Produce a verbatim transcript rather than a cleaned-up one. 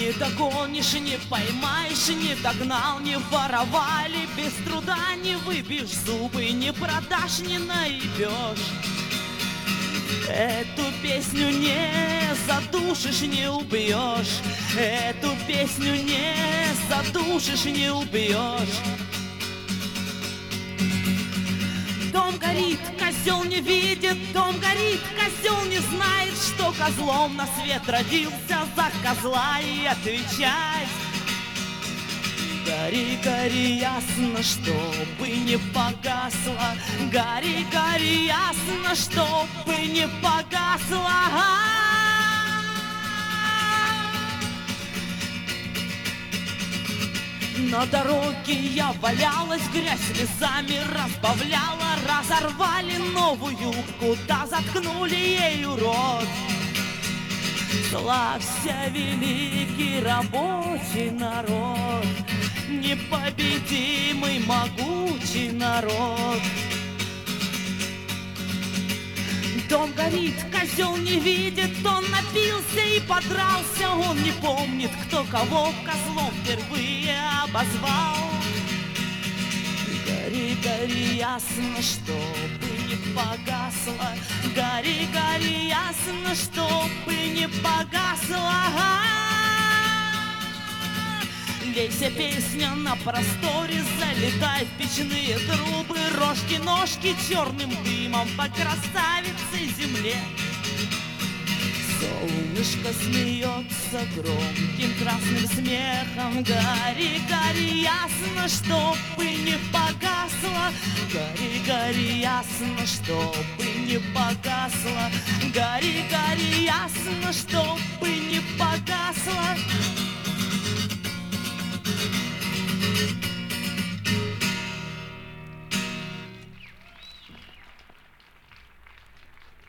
Не догонишь, не поймаешь, не догнал, не воровали, без труда не выбьешь зубы, не продашь, не наебешь. Эту песню не задушишь, не убьешь. Эту песню не задушишь, не убьешь. Дом горит, козел не видит, дом горит, козел не знает, что козлом на свет родился, за козла и отвечать. Гори, гори, ясно, чтобы не погасла. Гори, гори, ясно, чтобы не погасла. На дороге я валялась, грязь слезами разбавляла. Разорвали новую юбку, да заткнули ею рот. Славься, великий рабочий народ, непобедимый могучий народ. Дом горит, козел не видит, он напился и подрался. Он не помнит, кто кого козлом впервые обозвал. Гори, гори, ясно, чтобы не погасла. Гори, гори, ясно, чтобы не погасла. Лейся, песня на просторе, залетай в печные трубы. Рожки, ножки черным дымом по красавице земле. Солнышко смеется громким красным смехом. Гори, гори, ясно, чтобы не погасла. Гори, гори, ясно, чтобы не погасла. Гори, гори, ясно, чтобы не